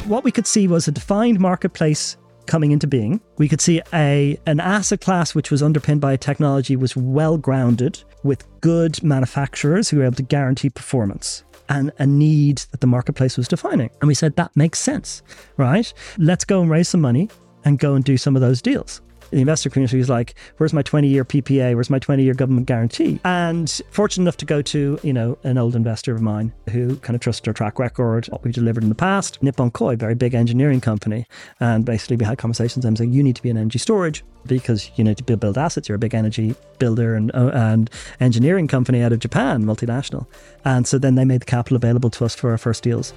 what we could see was a defined marketplace coming into being. We could see an asset class which was underpinned by a technology was well grounded with good manufacturers who were able to guarantee performance, and a need that the marketplace was defining. And we said, that makes sense, right? Let's go and raise some money and go and do some of those deals. The investor community was like, where's my 20-year PPA? Where's my 20-year government guarantee? And fortunate enough to go to, an old investor of mine who kind of trusted our track record, what we've delivered in the past. Nippon Koi, very big engineering company. And basically we had conversations. I'm saying, you need to be in energy storage because you need to build assets. You're a big energy builder and engineering company out of Japan, multinational. And so then they made the capital available to us for our first deals.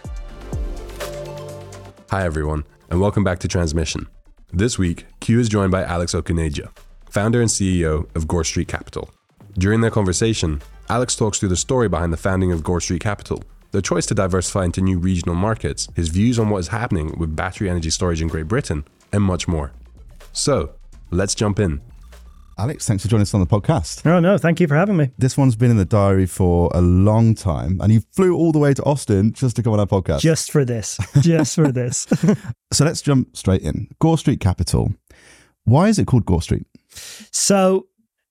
Hi everyone, and welcome back to Transmission. This week, Q is joined by Alex Okuneja, founder and CEO of Gore Street Capital. During their conversation, Alex talks through the story behind the founding of Gore Street Capital, their choice to diversify into new regional markets, his views on what is happening with battery energy storage in Great Britain, and much more. So, let's jump in. Alex, thanks for joining us on the podcast. Oh, no, thank you for having me. This one's been in the diary for a long time, and you flew all the way to Austin just to come on our podcast. Just for this. So let's jump straight in. Gore Street Capital. Why is it called Gore Street? So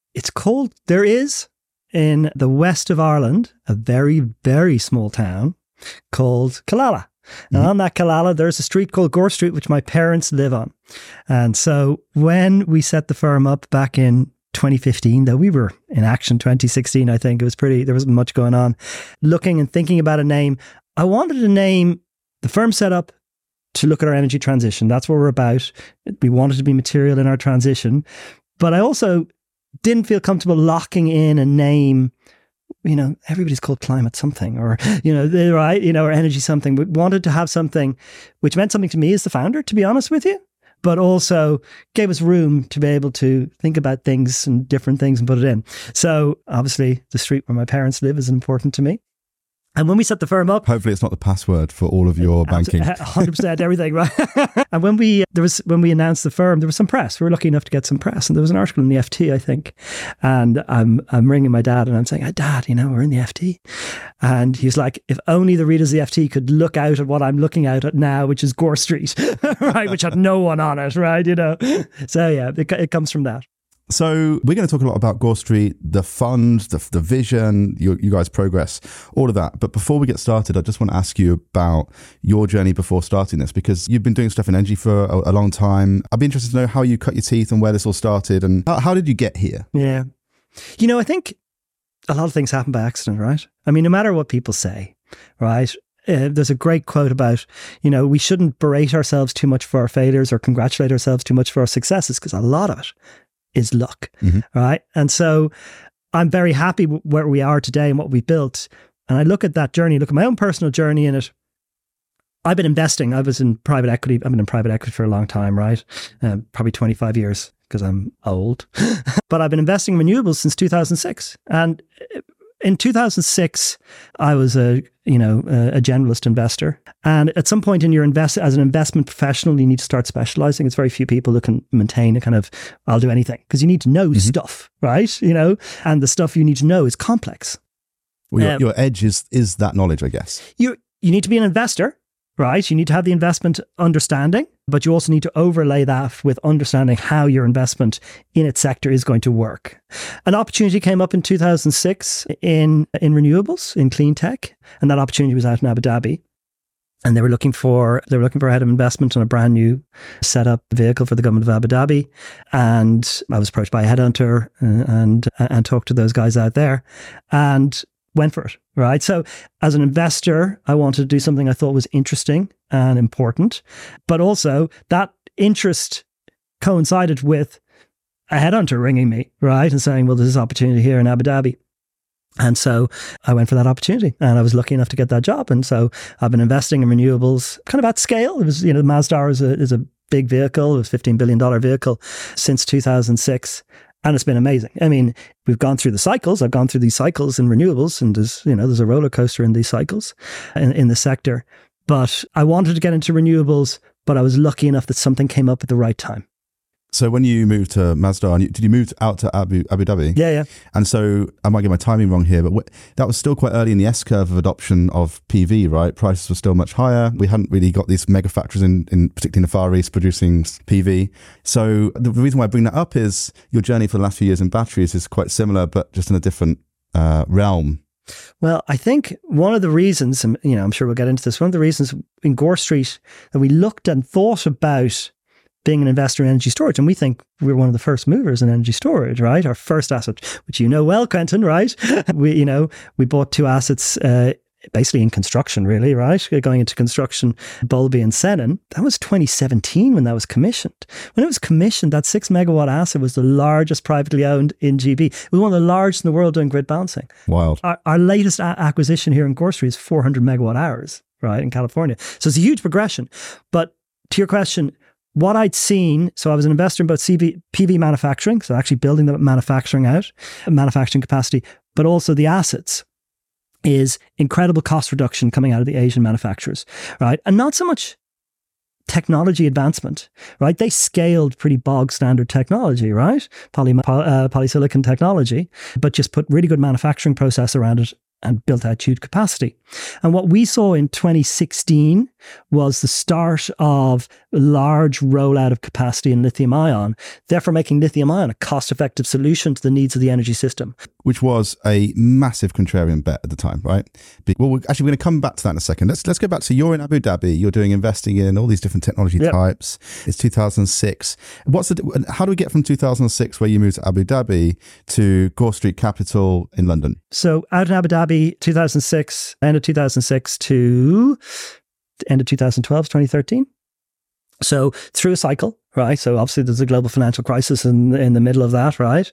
there is in the west of Ireland a very, very small town called Killala. And on that Killala, there's a street called Gore Street, which my parents live on. And so when we set the firm up back in 2015, though we were in action 2016, I think there wasn't much going on. Looking and thinking about a name, I wanted a name, the firm set up to look at our energy transition. That's what we're about. We wanted to be material in our transition. But I also didn't feel comfortable locking in a name. Everybody's called climate something or, or energy something. We wanted to have something which meant something to me as the founder, to be honest with you, but also gave us room to be able to think about things and different things and put it in. So obviously the street where my parents live is important to me. And when we set the firm up, hopefully it's not the password for all of your banking. 100% everything, right? And when we announced the firm, there was some press. We were lucky enough to get some press, and there was an article in the FT, I think. And I'm ringing my dad, and I'm saying, "Dad, we're in the FT." And he's like, "If only the readers of the FT could look out at what I'm looking out at now, which is Gore Street, right? Which had no one on it, right? So yeah, it comes from that." So we're going to talk a lot about Gore Street, the fund, the vision, you guys' progress, all of that. But before we get started, I just want to ask you about your journey before starting this, because you've been doing stuff in energy for a long time. I'd be interested to know how you cut your teeth and where this all started, and how did you get here? Yeah. I think a lot of things happen by accident, right? I mean, no matter what people say, right? There's a great quote about, we shouldn't berate ourselves too much for our failures or congratulate ourselves too much for our successes, because a lot of it is luck, right? And so I'm very happy where we are today and what we built. And I look at that journey, look at my own personal journey in it. I've been investing. I was in private equity. I've been in private equity for a long time, right? Probably 25 years because I'm old. But I've been investing in renewables since 2006. And in 2006, I was a generalist investor. And at some point in your as an investment professional, you need to start specializing. It's very few people who can maintain a kind of, I'll do anything, because you need to know stuff, right? And the stuff you need to know is complex. Well, your edge is that knowledge, I guess. You need to be an investor, right? You need to have the investment understanding, but you also need to overlay that with understanding how your investment in its sector is going to work. An opportunity came up in 2006 in renewables, in clean tech, and that opportunity was out in Abu Dhabi. And they were looking for a head of investment on a brand new set up vehicle for the government of Abu Dhabi. And I was approached by a headhunter and talked to those guys out there and went for it, right? So as an investor, I wanted to do something I thought was interesting and important, but also that interest coincided with a headhunter ringing me, right? And saying, well, there's this opportunity here in Abu Dhabi. And so I went for that opportunity and I was lucky enough to get that job. And so I've been investing in renewables kind of at scale. It was, Masdar is a big vehicle. It was a $15 billion vehicle since 2006. And it's been amazing. I mean, we've gone through the cycles. I've gone through these cycles in renewables, and there's a roller coaster in these cycles in the sector. But I wanted to get into renewables, but I was lucky enough that something came up at the right time. So when you moved to Masdar, did you move out to Abu Dhabi? Yeah. And so I might get my timing wrong here, but that was still quite early in the S-curve of adoption of PV, right? Prices were still much higher. We hadn't really got these mega factories in particularly in the Far East producing PV. So the reason why I bring that up is your journey for the last few years in batteries is quite similar, but just in a different realm. Well, I think one of the reasons, and I'm sure we'll get into this, one of the reasons in Gore Street that we looked and thought about being an investor in energy storage, and we think we're one of the first movers in energy storage, right? Our first asset, which you know well, Quentin, right? We bought 2 assets basically in construction, really, right? Going into construction, Bulby and Sennen. That was 2017 when that was commissioned. When it was commissioned, that 6 megawatt asset was the largest privately owned in GB. It was one of the largest in the world doing grid balancing. Wild. Our latest acquisition here in Gore Street is 400 megawatt hours, right, in California. So it's a huge progression. But to your question, what I'd seen, so I was an investor in both PV manufacturing, so actually building the manufacturing capacity, but also the assets, is incredible cost reduction coming out of the Asian manufacturers, right? And not so much technology advancement, right? They scaled pretty bog standard technology, right? Polysilicon technology, but just put really good manufacturing process around it and built out huge capacity. And what we saw in 2016 was the start of a large rollout of capacity in lithium ion, therefore making lithium ion a cost-effective solution to the needs of the energy system. Which was a massive contrarian bet at the time, right? Well, we're going to come back to that in a second. Let's go back to, you're in Abu Dhabi, you're doing investing in all these different technology types. It's 2006. How do we get from 2006, where you moved to Abu Dhabi, to Gore Street Capital in London? So out in Abu Dhabi, 2006, end of 2006 to end of 2012, 2013. So through a cycle, right? So obviously there's a global financial crisis in the middle of that, right?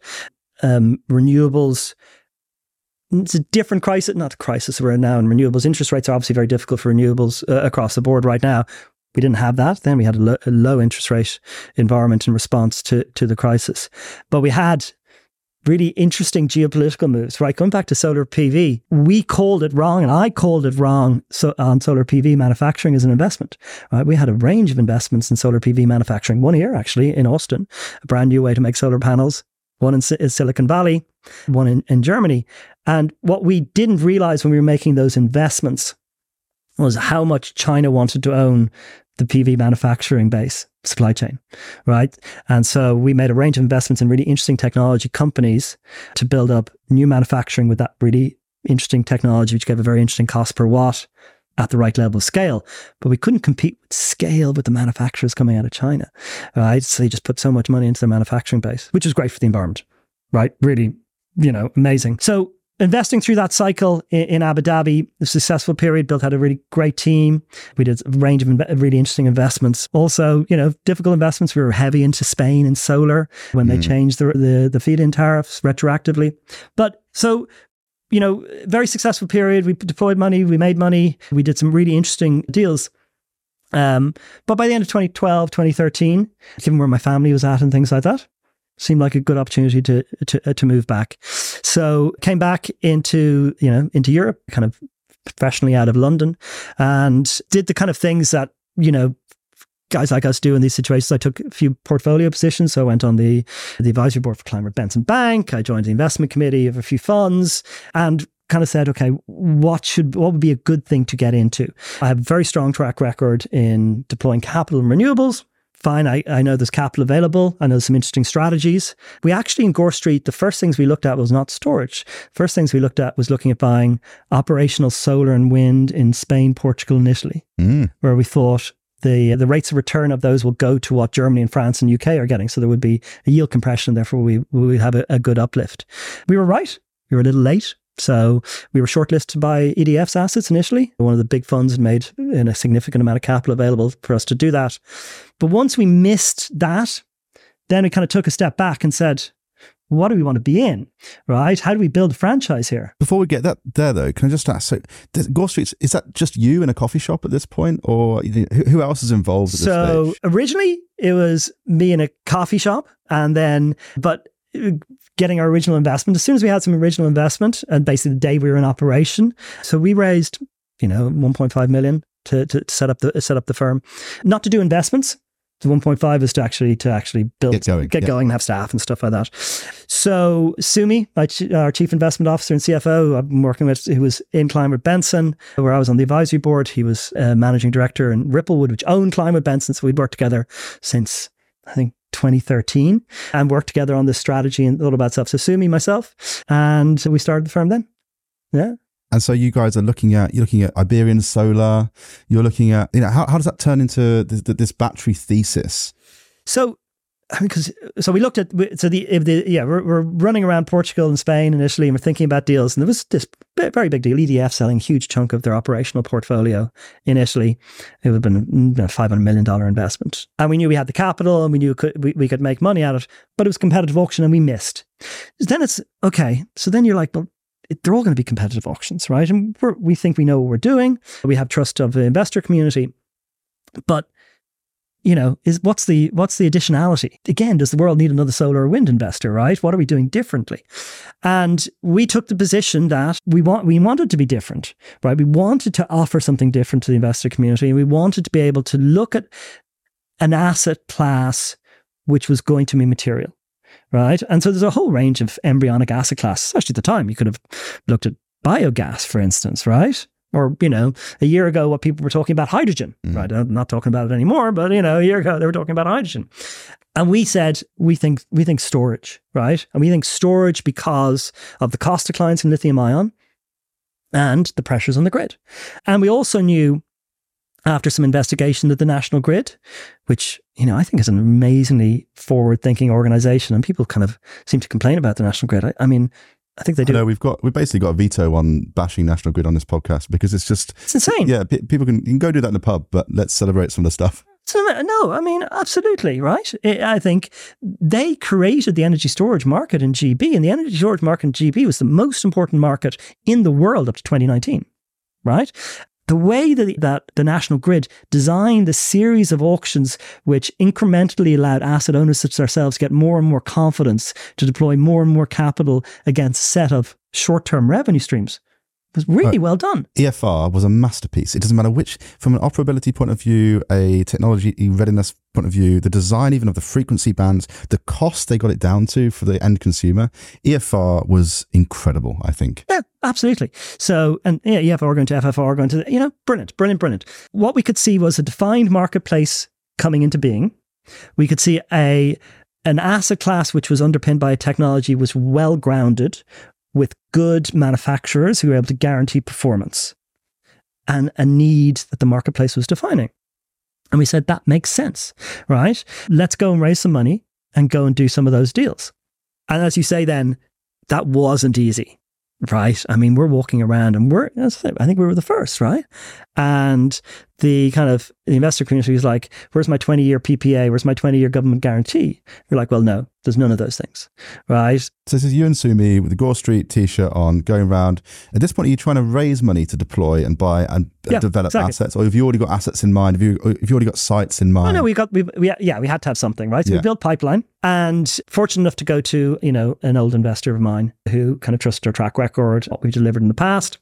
Renewables, it's a different crisis, not the crisis we're in now in renewables. Interest rates are obviously very difficult for renewables across the board right now. We didn't have that. Then we had a low interest rate environment in response to the crisis. But we had really interesting geopolitical moves, right? Going back to solar PV, we called it wrong, and I called it wrong on solar PV manufacturing as an investment, right? We had a range of investments in solar PV manufacturing. One here, actually, in Austin, a brand new way to make solar panels. One in Silicon Valley, one in Germany. And what we didn't realize when we were making those investments was how much China wanted to own the PV manufacturing base supply chain, right? And so we made a range of investments in really interesting technology companies to build up new manufacturing with that really interesting technology, which gave a very interesting cost per watt at the right level of scale. But we couldn't compete with scale with the manufacturers coming out of China, right? So they just put so much money into their manufacturing base, which is great for the environment, right? Really, amazing. So investing through that cycle in Abu Dhabi, a successful period, built out a really great team. We did a range of really interesting investments. Also, difficult investments. We were heavy into Spain and solar when they changed the feed-in tariffs retroactively. But so, very successful period. We deployed money, we made money, we did some really interesting deals. But by the end of 2012, 2013, given where my family was at and things like that, seemed like a good opportunity to move back. So came back into Europe, kind of professionally out of London, and did the kind of things that, guys like us do in these situations. I took a few portfolio positions. So I went on the advisory board for Climate Benson Bank. I joined the investment committee of a few funds and kind of said, okay, what would be a good thing to get into? I have a very strong track record in deploying capital in renewables. Fine, I know there's capital available. I know some interesting strategies. We actually, in Gore Street, the first things we looked at was not storage. First things we looked at was looking at buying operational solar and wind in Spain, Portugal, and Italy, where we thought the rates of return of those will go to what Germany and France and UK are getting. So there would be a yield compression, therefore we would have a good uplift. We were right. We were a little late. So we were shortlisted by EDF's assets initially. One of the big funds had made a significant amount of capital available for us to do that. But once we missed that, then we kind of took a step back and said, what do we want to be in, right? How do we build a franchise here? Before we get that there, though, can I just ask, so Gore Street, is that just you in a coffee shop at this point, or who else is involved at this stage? So originally it was me in a coffee shop, but getting our original investment, as soon as we had some original investment, and basically the day we were in operation, so we raised, 1.5 million to set up the firm, not to do investments, The 1.5 is to actually build, get going and have staff and stuff like that. So Sumi, our chief investment officer and CFO, who I've been working with, who was in Kleinwort Benson, where I was on the advisory board. He was managing director in Ripplewood, which owned Kleinwort Benson. So we'd worked together since, I think, 2013 and worked together on this strategy and all about stuff. So Sumi, myself, and we started the firm then. Yeah. And so you guys are looking at Iberian Solar. You're looking at, how does that turn into this battery thesis? So, we looked at, we're running around Portugal and Spain and Italy, and we're thinking about deals. And there was this very big deal, EDF selling a huge chunk of their operational portfolio in Italy. It would have been a $500 million investment. And we knew we had the capital and we knew we could make money at it, but it was a competitive auction and we missed. Then it's, okay, so then you're like, well, they're all going to be competitive auctions, right? And we think we know what we're doing. We have trust of the investor community. But, what's the additionality? Again, does the world need another solar or wind investor, right? What are we doing differently? And we took the position that we wanted to be different, right? We wanted to offer something different to the investor community. And we wanted to be able to look at an asset class which was going to be material. Right. And so there's a whole range of embryonic asset classes. Especially at the time, you could have looked at biogas, for instance, right? Or, a year ago, what people were talking about hydrogen, right? I'm not talking about it anymore, but, a year ago, they were talking about hydrogen. And we said, we think storage, right? And we think storage because of the cost declines in lithium ion and the pressures on the grid. And we also knew, after some investigation, that the National Grid, which, I think is an amazingly forward-thinking organization, and people kind of seem to complain about the National Grid. I think they do. No, we've basically got a veto on bashing National Grid on this podcast because it's insane. Yeah, people can go do that in the pub, but let's celebrate some of the stuff. No, absolutely, right? I think they created the energy storage market in GB, and the energy storage market in GB was the most important market in the world up to 2019, right? The way that the National Grid designed a series of auctions which incrementally allowed asset owners such as ourselves to get more and more confidence to deploy more and more capital against a set of short-term revenue streams was really well done. EFR was a masterpiece. It doesn't matter which, from an operability point of view, a technology readiness point of view, the design even of the frequency bands, the cost they got it down to for the end consumer. EFR was incredible, I think. Yeah, absolutely. So, and EFR going to FFR going to, brilliant. What we could see was a defined marketplace coming into being. We could see an asset class which was underpinned by a technology was well grounded, with good manufacturers who were able to guarantee performance, and a need that the marketplace was defining. And we said, that makes sense, right? Let's go and raise some money and go and do some of those deals. And as you say then, that wasn't easy, right? We're walking around and I think we were the first, right? And the investor community was like, where's my 20-year PPA? Where's my 20-year government guarantee? You're like, well, no, there's none of those things, right? So this is you and Sumi with the Gore Street t-shirt on, going around. At this point, are you trying to raise money to deploy and buy and develop assets? Or have you already got assets in mind? Have you already got sites in mind? Oh, no, we had to have something, right? So we built pipeline, and fortunate enough to go to, an old investor of mine who kind of trusted our track record, what we've delivered in the past.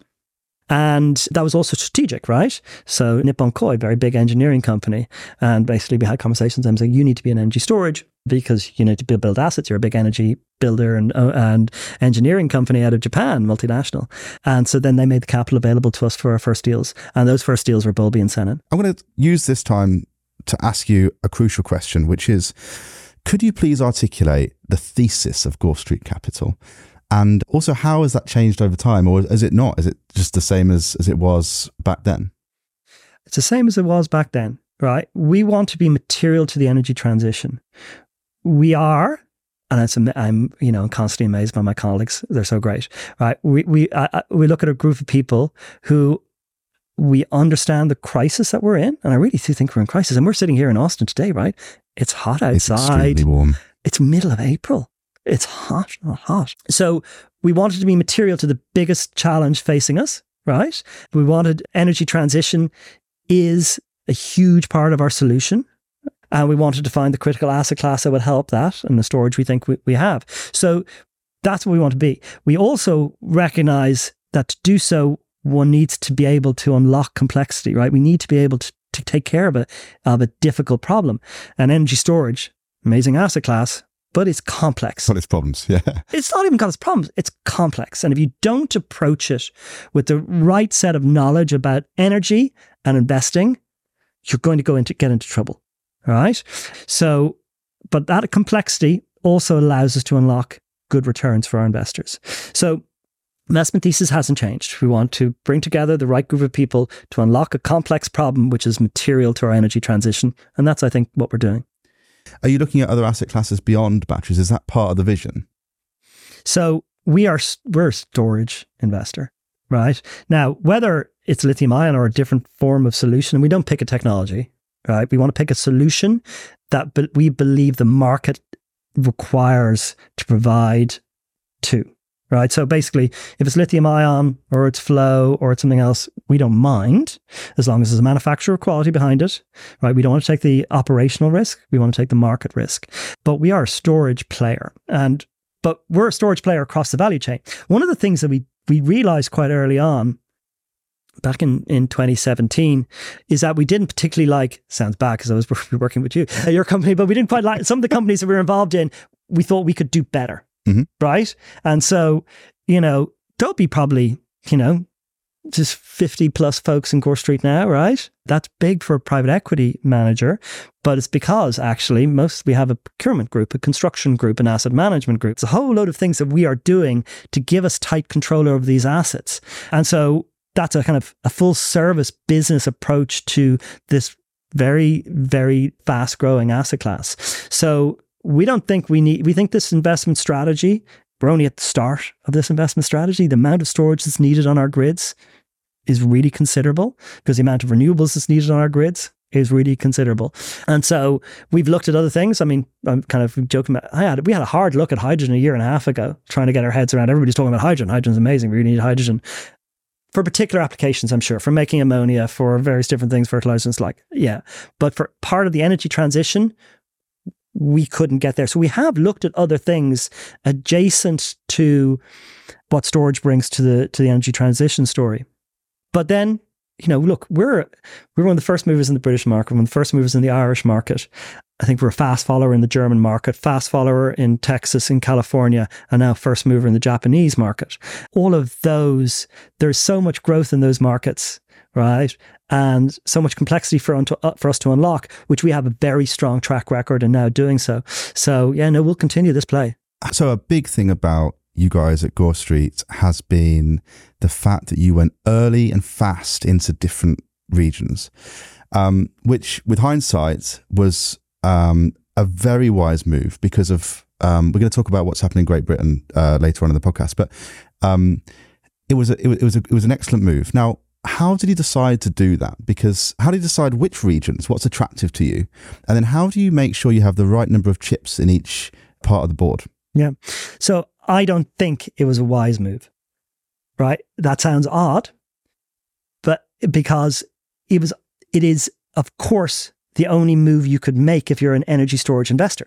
And that was also strategic, right? So Nippon Koi, very big engineering company. And basically we had conversations with them saying, you need to be in energy storage because you need to build assets. You're a big energy builder and engineering company out of Japan, multinational. And so then they made the capital available to us for our first deals. And those first deals were Bulby and Sennen. I'm going to use this time to ask you a crucial question, which is, could you please articulate the thesis of Gore Street Capital? And also, how has that changed over time? Or is it not? Is it just the same as it was back then? It's the same as it was back then, right? We want to be material to the energy transition. We are, and I'm constantly amazed by my colleagues. They're so great, right? We look at a group of people who we understand the crisis that we're in. And I really do think we're in crisis. And we're sitting here in Austin today, right? It's hot outside. It's extremely warm. It's middle of April. It's hot, not hot. So we wanted to be material to the biggest challenge facing us, right? We wanted energy transition is a huge part of our solution. And we wanted to find the critical asset class that would help that, and the storage we think we have. So that's what we want to be. We also recognize that to do so, one needs to be able to unlock complexity, right? We need to be able to to take care of a difficult problem. And energy storage, amazing asset class, but it's complex. Got its problems, yeah. It's not even got its problems. It's complex. And if you don't approach it with the right set of knowledge about energy and investing, you're going to get into trouble. All right. So, but that complexity also allows us to unlock good returns for our investors. So, investment thesis hasn't changed. We want to bring together the right group of people to unlock a complex problem, which is material to our energy transition. And that's, I think, what we're doing. Are you looking at other asset classes beyond batteries? Is that part of the vision? So we're a storage investor, right? Now, whether it's lithium ion or a different form of solution, we don't pick a technology, right? We want to pick a solution that we believe the market requires to provide to, right? So basically, if it's lithium ion or it's flow or it's something else, we don't mind as long as there's a manufacturer quality behind it, right? We don't want to take the operational risk. We want to take the market risk. But we are a storage player, but we're a storage player across the value chain. One of the things that we realized quite early on, back in 2017, is that we didn't particularly like, sounds bad because I was working with you, your company, but we didn't quite like some of the companies that we were involved in. We thought we could do better. Mm-hmm. Right. And so, there'll be probably, just 50 plus folks in Gore Street now, right? That's big for a private equity manager, but it's because actually we have a procurement group, a construction group, an asset management group. It's a whole load of things that we are doing to give us tight control over these assets. And so that's a kind of a full service business approach to this very, very fast growing asset class. So we think this investment strategy, we're only at the start of this investment strategy. The amount of storage that's needed on our grids is really considerable because the amount of renewables that's needed on our grids is really considerable. And so we've looked at other things. I mean, I'm kind of joking about, we had a hard look at hydrogen a year and a half ago, trying to get our heads around. Everybody's talking about hydrogen. Hydrogen's amazing. We really need hydrogen for particular applications, I'm sure, for making ammonia, for various different things, fertilizers, but for part of the energy transition, we couldn't get there. So we have looked at other things adjacent to what storage brings to the energy transition story. But then, look, we're one of the first movers in the British market, one of the first movers in the Irish market. I think we're a fast follower in the German market, fast follower in Texas, in California, and now first mover in the Japanese market. All of those, there's so much growth in those markets, right? And so much complexity for us to unlock, which we have a very strong track record in now doing so. So we'll continue this play. So a big thing about you guys at Gore Street has been the fact that you went early and fast into different regions, which with hindsight was a very wise move because of, we're going to talk about what's happening in Great Britain later on in the podcast, but it was an excellent move. Now, how did you decide to do that? Because how do you decide which regions, what's attractive to you? And then how do you make sure you have the right number of chips in each part of the board? Yeah. So I don't think it was a wise move, right? That sounds odd, but because it is, of course, the only move you could make if you're an energy storage investor.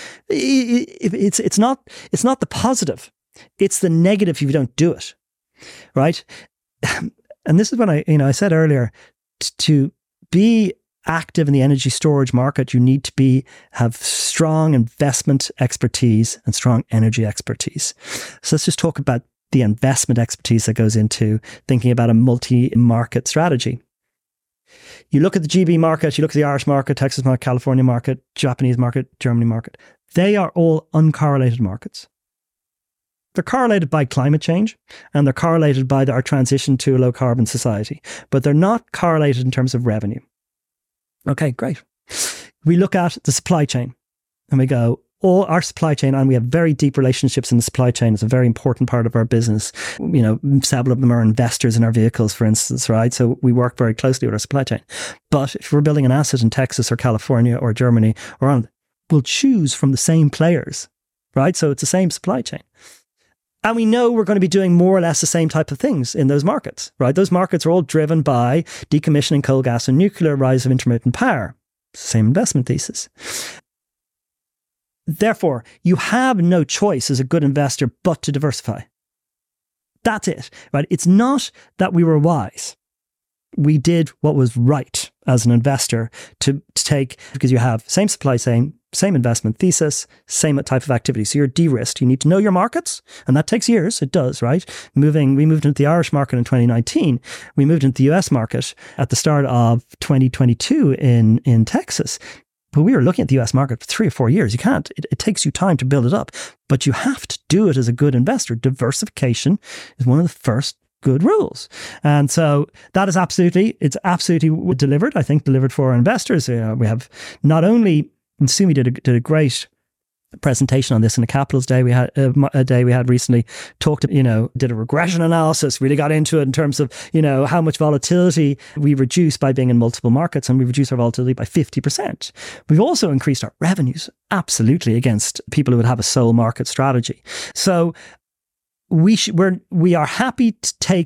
It's not the positive. It's the negative if you don't do it, right? And this is when I said earlier, to be active in the energy storage market, you need to have strong investment expertise and strong energy expertise. So let's just talk about the investment expertise that goes into thinking about a multi-market strategy. You look at the GB market, you look at the Irish market, Texas market, California market, Japanese market, Germany market. They are all uncorrelated markets. They're correlated by climate change and they're correlated by our transition to a low carbon society, but they're not correlated in terms of revenue. Okay, great. We look at the supply chain and we go, all our supply chain, and we have very deep relationships in the supply chain. It's a very important part of our business. Several of them are investors in our vehicles, for instance, right? So we work very closely with our supply chain. But if we're building an asset in Texas or California or Germany or on, we'll choose from the same players, right? So it's the same supply chain. And we know we're going to be doing more or less the same type of things in those markets, right? Those markets are all driven by decommissioning coal, gas, and nuclear, rise of intermittent power. Same investment thesis. Therefore, you have no choice as a good investor but to diversify. That's it, right? It's not that we were wise, we did what was right as an investor to take, because you have same supply chain, same investment thesis, same type of activity. So you're de-risked. You need to know your markets, and that takes years. It does, right? We moved into the Irish market in 2019. We moved into the US market at the start of 2022 in Texas. But we were looking at the US market for 3 or 4 years. You can't. It takes you time to build it up, but you have to do it as a good investor. Diversification is one of the first good rules. And so that is absolutely delivered, I think, delivered for our investors. We have not only, and Sumi did a great presentation on this in the Capitals Day we had recently, did a regression analysis, really got into it in terms of, how much volatility we reduce by being in multiple markets, and we reduce our volatility by 50%. We've also increased our revenues, absolutely, against people who would have a sole market strategy. So we're happy,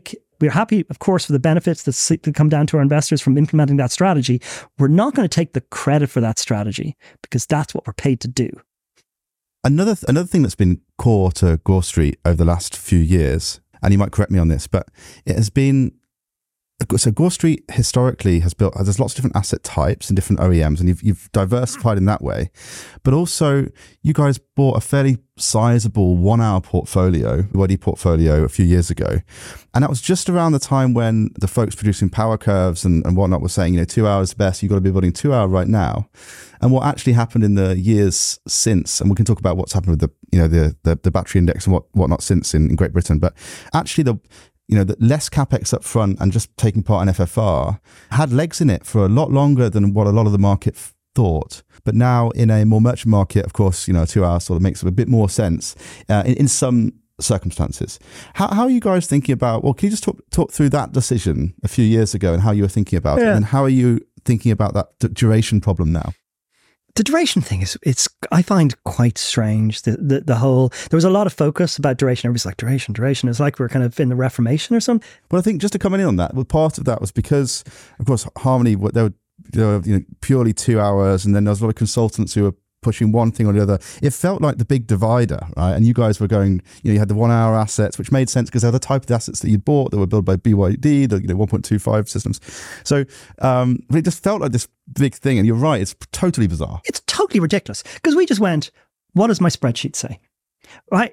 of course, for the benefits that come down to our investors from implementing that strategy. We're not going to take the credit for that strategy, because that's what we're paid to do. Another thing that's been core to Gore Street over the last few years, and you might correct me on this, but it has been, so Gore Street historically there's lots of different asset types and different OEMs, and you've diversified in that way. But also, you guys bought a fairly sizable 1 hour portfolio, WD portfolio, a few years ago. And that was just around the time when the folks producing power curves and whatnot were saying, 2 hours best, you've got to be building 2 hour right now. And what actually happened in the years since, and we can talk about what's happened with the battery index and whatnot since in Great Britain, but actually the less capex up front and just taking part in FFR had legs in it for a lot longer than what a lot of the market thought. But now in a more merchant market, of course, 2 hours sort of makes a bit more sense in some circumstances. How are you guys thinking about, can you just talk through that decision a few years ago and how you were thinking about it? And how are you thinking about that duration problem now? The duration thing it's I find quite strange. The whole, there was a lot of focus about duration. Everybody's like, duration. It's like we're kind of in the Reformation or something. Well, I think just to come in on that, part of that was because, of course, Harmony, they were purely 2 hours, and then there was a lot of consultants who were pushing one thing or the other. It felt like the big divider, right? And you guys were going, you had the 1 hour assets, which made sense because they're the type of assets that you'd bought that were built by BYD, the 1.25 systems. So but it just felt like this big thing. And you're right, it's totally bizarre. It's totally ridiculous, because we just went, what does my spreadsheet say? Right?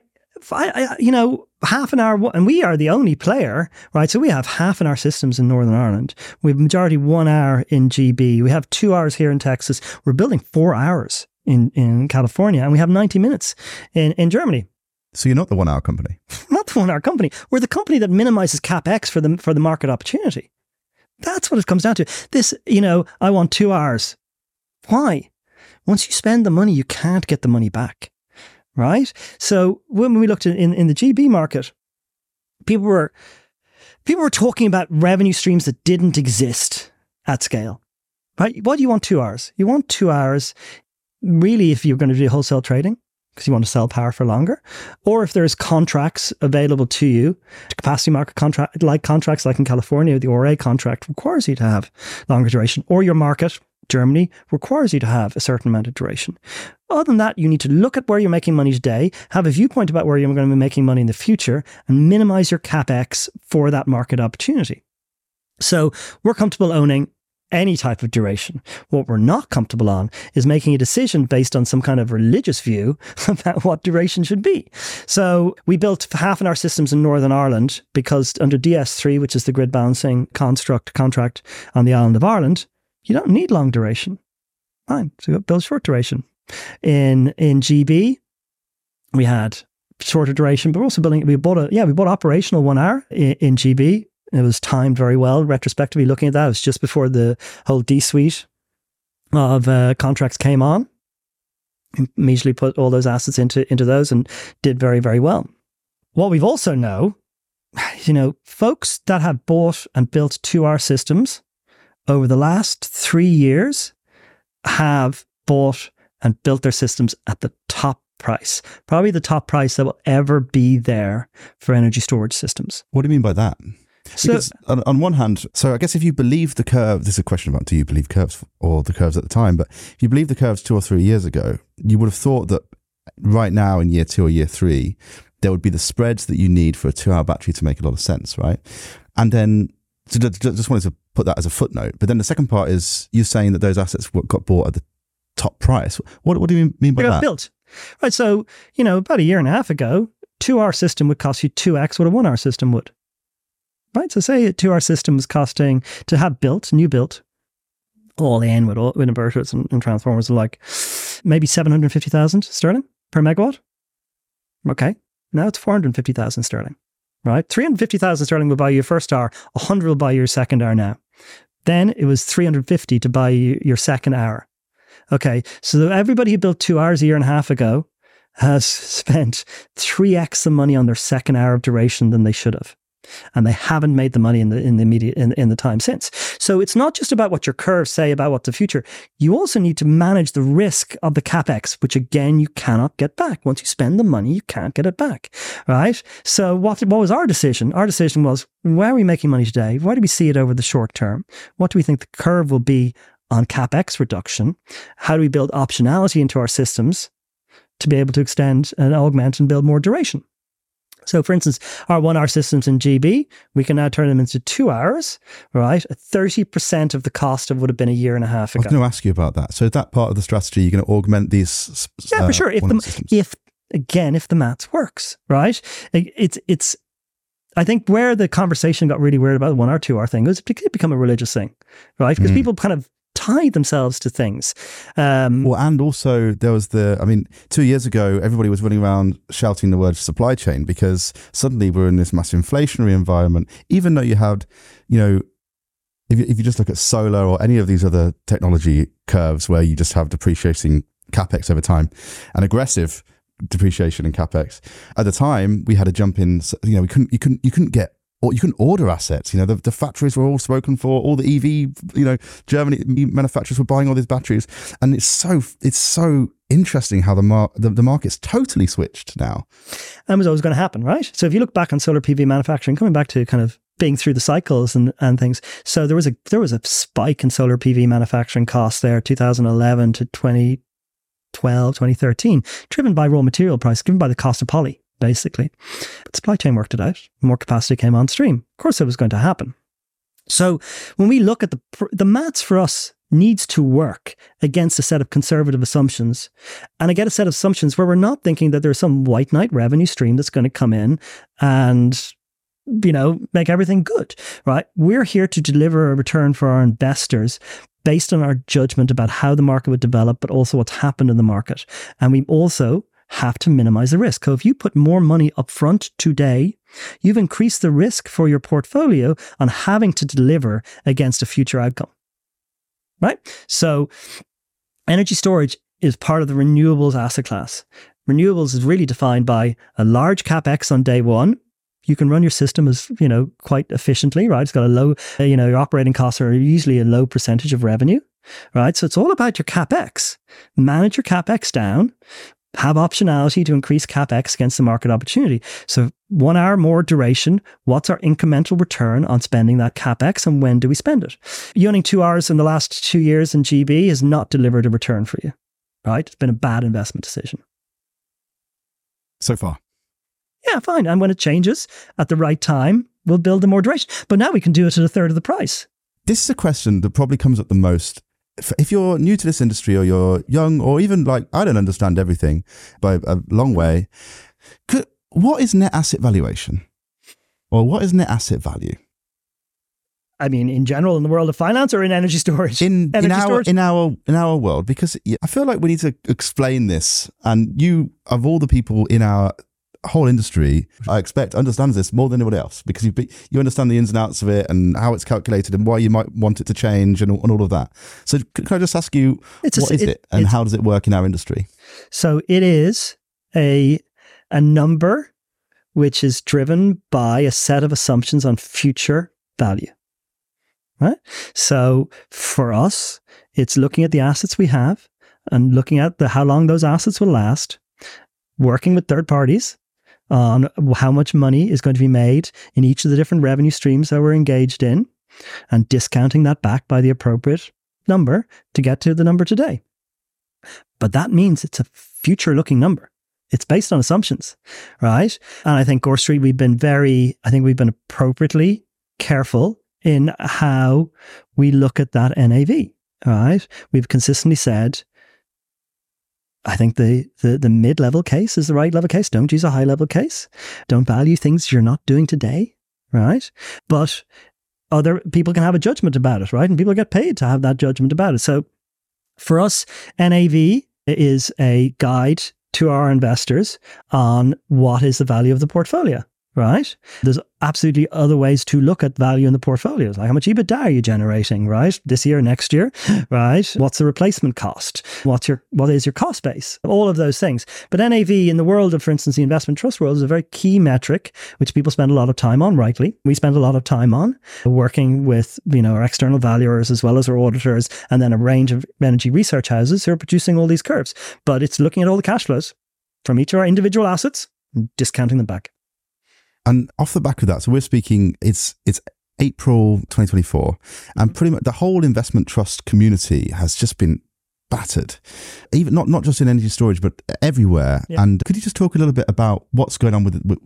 Half an hour, and we are the only player, right? So we have half an hour systems in Northern Ireland. We have majority 1 hour in GB. We have 2 hours here in Texas. We're building 4 hours in California, and we have 90 minutes in Germany. So you're not the 1 hour company? Not the 1 hour company. We're the company that minimizes capex for the market opportunity. That's what it comes down to. This, I want 2 hours. Why? Once you spend the money, you can't get the money back, right? So when we looked in the GB market, people were talking about revenue streams that didn't exist at scale, right? What do you want 2 hours? You want 2 hours really if you're going to do wholesale trading, because you want to sell power for longer, or if there's contracts available to you, capacity market contracts like in California, the ORA contract requires you to have longer duration, or your market, Germany, requires you to have a certain amount of duration. Other than that, you need to look at where you're making money today, have a viewpoint about where you're going to be making money in the future, and minimize your capex for that market opportunity. So we're comfortable owning any type of duration. What we're not comfortable on is making a decision based on some kind of religious view about what duration should be. So we built half an hour systems in Northern Ireland because under DS3, which is the grid balancing contract on the island of Ireland, you don't need long duration. Fine. So we built short duration. In GB, we had shorter duration, but we're also we bought operational 1 hour in GB. It was timed very well. Retrospectively looking at that, it was just before the whole D suite of contracts came on. Immediately put all those assets into those and did very, very well. What we've also know, folks that have bought and built 2 hour systems over the last 3 years have bought and built their systems at the top price, probably the top price that will ever be there for energy storage systems. What do you mean by that? Because on one hand, so I guess if you believe the curve, this is a question about do you believe curves or the curves at the time, but if you believe the curves 2 or 3 years ago, you would have thought that right now in year 2 or year 3, there would be the spreads that you need for a 2 hour battery to make a lot of sense, right? And then So just wanted to put that as a footnote. But then the second part is you're saying that those assets got bought at the top price. What do you mean by They got that? built. Right. So, about a year and a half ago, 2-hour system would cost you 2x what a 1-hour system would. Right. So say a 2-hour system was costing to have built, new built, all in with inverters and transformers like maybe 750,000 sterling per megawatt. Okay. Now it's 450,000 sterling. Right? 350,000 sterling will buy you your first hour. 100 will buy you your second hour now. Then it was 350 to buy you your second hour. Okay. So everybody who built 2 hours a year and a half ago has spent 3x the money on their second hour of duration than they should have. And they haven't made the money in the time since. So it's not just about what your curves say about what's the future. You also need to manage the risk of the capex, which again you cannot get back. Once you spend the money, you can't get it back, right? So what was our decision? Our decision was, where are we making money today? Why do we see it over the short term? What do we think the curve will be on capex reduction? How do we build optionality into our systems to be able to extend and augment and build more duration? So, for instance, our 1-hour systems in GB, we can now turn them into 2 hours, right? 30% of the cost of would have been a year and a half ago. I was going to ask you about that. So, is that part of the strategy? You're going to augment these? Yeah, for sure. If the maths works, right? It's. I think where the conversation got really weird about the 1-hour, 2-hour thing was it become a religious thing, right? Because people kind of tie themselves to things. Well, and also there was 2 years ago, everybody was running around shouting the word supply chain because suddenly we're in this massive inflationary environment, even though you had, if you just look at solar or any of these other technology curves where you just have depreciating capex over time and aggressive depreciation in capex. At the time, we had a jump in, you couldn't get, or you couldn't order assets. The factories were all spoken for. All the EV, Germany manufacturers were buying all these batteries, and it's so interesting how the market's totally switched now. That was always going to happen, right? So if you look back on solar PV manufacturing, coming back to kind of being through the cycles and things, so there was a spike in solar PV manufacturing costs there, 2011 to 2012, 2013, driven by raw material price, driven by the cost of poly. Basically. But supply chain worked it out. More capacity came on stream. Of course, it was going to happen. So when we look at the maths for us needs to work against a set of conservative assumptions. And I get a set of assumptions where we're not thinking that there's some white knight revenue stream that's going to come in and, make everything good, right? We're here to deliver a return for our investors based on our judgment about how the market would develop, but also what's happened in the market. And we also have to minimize the risk. So if you put more money up front today, you've increased the risk for your portfolio on having to deliver against a future outcome, right? So energy storage is part of the renewables asset class. Renewables is really defined by a large capex on day one. You can run your system as, quite efficiently, right? It's got a low, your operating costs are usually a low percentage of revenue, right? So it's all about your capex. Manage your capex down. Have optionality to increase capex against the market opportunity. So 1 hour more duration, what's our incremental return on spending that capex and when do we spend it? You owning 2 hours in the last 2 years in GB has not delivered a return for you, right? It's been a bad investment decision. So far. Yeah, fine. And when it changes at the right time, we'll build the more duration. But now we can do it at a third of the price. This is a question that probably comes up the most. If you're new to this industry or you're young or even I don't understand everything by a long way, what is net asset valuation? Or what is net asset value? I mean, in general, in the world of finance or in energy storage? In our world, because I feel like we need to explain this. And you, of all the people in our whole industry, I expect understands this more than anyone else because you understand the ins and outs of it and how it's calculated and why you might want it to change and all of that. So can I just ask you, what is it and how does it work in our industry? So it is a number which is driven by a set of assumptions on future value, right? So for us, it's looking at the assets we have and looking at how long those assets will last, working with third parties on how much money is going to be made in each of the different revenue streams that we're engaged in and discounting that back by the appropriate number to get to the number today. But that means it's a future-looking number. It's based on assumptions, right? And I think Gore Street, we've been appropriately careful in how we look at that NAV, right? We've consistently said, I think the mid-level case is the right level case. Don't use a high-level case. Don't value things you're not doing today, right? But other people can have a judgment about it, right? And people get paid to have that judgment about it. So for us, NAV is a guide to our investors on what is the value of the portfolio, right? There's absolutely other ways to look at value in the portfolios, like how much EBITDA are you generating, right? This year, next year, right? What's the replacement cost? What is your cost base? All of those things. But NAV in the world of, for instance, the investment trust world is a very key metric, which people spend a lot of time on, rightly. We spend a lot of time on working with, our external valuers as well as our auditors, and then a range of energy research houses who are producing all these curves. But it's looking at all the cash flows from each of our individual assets and discounting them back. And off the back of that, so we're speaking, it's April 2024, and pretty much the whole investment trust community has just been battered, even not just in energy storage, but everywhere. Yeah. And could you just talk a little bit about what's going on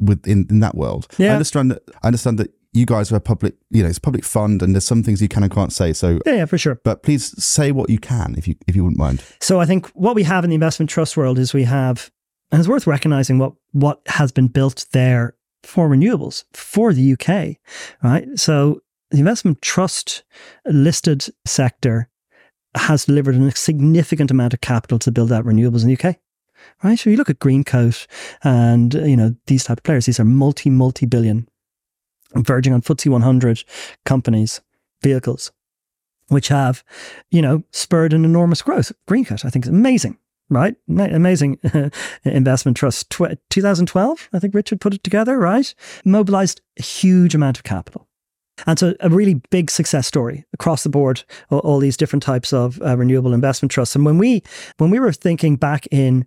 in that world? Yeah. I understand that you guys are a public, it's a public fund, and there's some things you can and can't say. So yeah, for sure. But please say what you can, if you wouldn't mind. So I think what we have in the investment trust world is we have, and it's worth recognizing what has been built there for renewables for the UK, right? So the investment trust listed sector has delivered a significant amount of capital to build out renewables in the UK, right? So you look at Greencoat and, these type of players, these are multi-billion, verging on FTSE 100 companies, vehicles, which have, spurred an enormous growth. Greencoat, I think, is amazing. Right? Amazing investment trust. 2012, I think Richard put it together, right? Mobilized a huge amount of capital. And so a really big success story across the board, all these different types of renewable investment trusts. And when we were thinking back in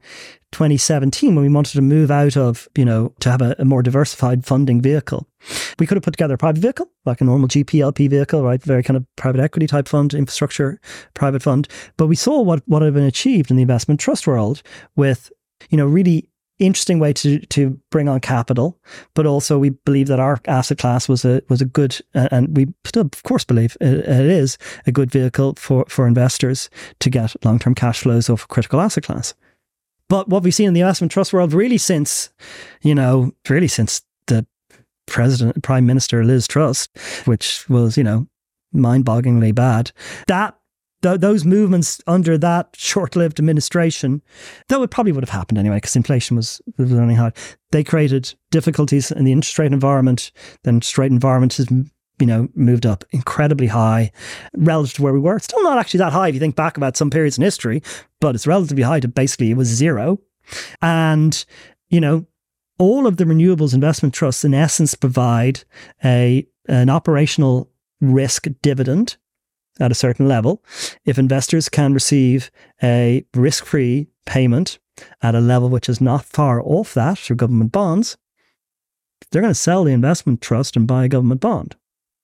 2017, when we wanted to move out of, to have a more diversified funding vehicle, we could have put together a private vehicle, like a normal GPLP vehicle, right? Very kind of private equity type fund, infrastructure, private fund. But we saw what had been achieved in the investment trust world with, really interesting way to bring on capital, but also we believe that our asset class was a good, and we still of course believe it is a good vehicle for investors to get long-term cash flows of a critical asset class. But what we've seen in the investment trust world really since the Prime Minister Liz Truss, which was, mind-bogglingly bad, those movements under that short-lived administration, though it probably would have happened anyway because inflation was running high, they created difficulties in the interest rate environment. The interest rate environment has, moved up incredibly high relative to where we were. It's still not actually that high if you think back about some periods in history, but it's relatively high to basically it was zero. And, all of the renewables investment trusts in essence provide an operational risk dividend at a certain level. If investors can receive a risk-free payment at a level which is not far off that through government bonds, they're going to sell the investment trust and buy a government bond.